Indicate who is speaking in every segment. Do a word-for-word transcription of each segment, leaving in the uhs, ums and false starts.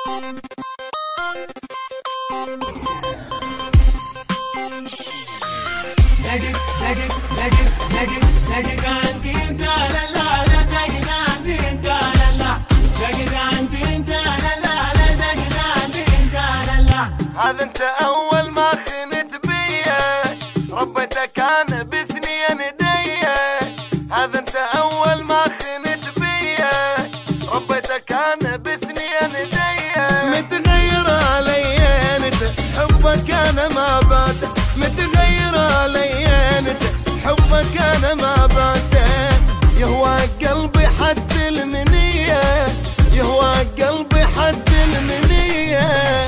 Speaker 1: هذا انت اول ما خنت بيا ربيتك انا باثنين ايديا. هذا انت اول ما خنت بيا ربيتك انا باثنين ايديا. متغير علي انت حبك انا ما بات، متغير علي انت حبك انا ما بات. يهوى قلبي حد المنيه، يهوى قلبي حد المنيه.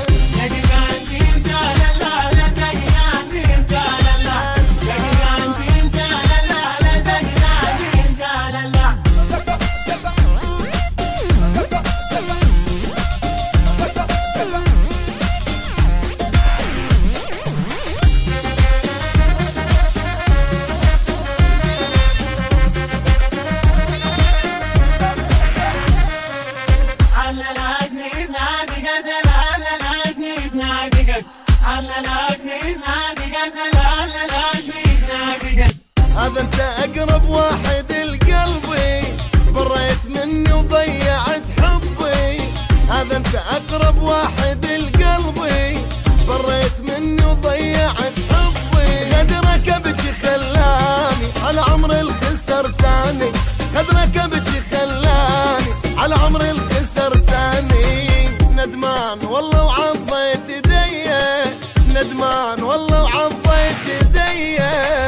Speaker 1: هذا انت اقرب واحد لقلبي بريت مني وضيعت حبي. هذا انت اقرب واحد لقلبي بريت مني وضيعت حبي. غدرك بجي خلاني على عمر الخسر تاني، غدرك بجي خلاني على عمر الخسر تاني. ندمان والله وعضيت ايديا، ندمان والله وعضيت ايديا.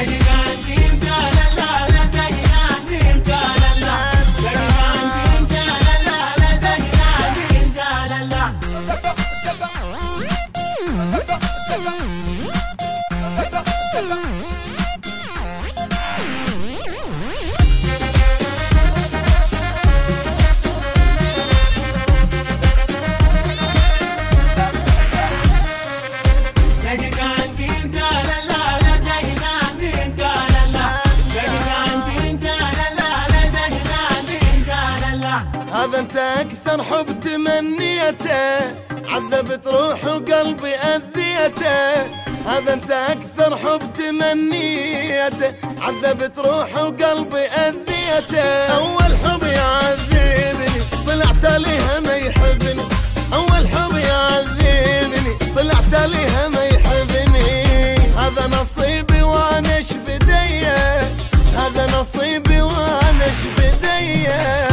Speaker 1: هذا انت اكثر حب تمنيته عذبت روحي وقلبي اذيته. هذا انت اكثر حب تمنيته عذبت روحي وقلبي اذيته. اول حب يعذبني طلعت عليها ما يحبني، اول حب يعذبني طلعت عليها ما يحبني. هذا نصيبي وانا ايش بديه، هذا نصيبي وانا ايش بديه.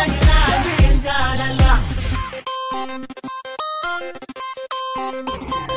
Speaker 2: Thank you.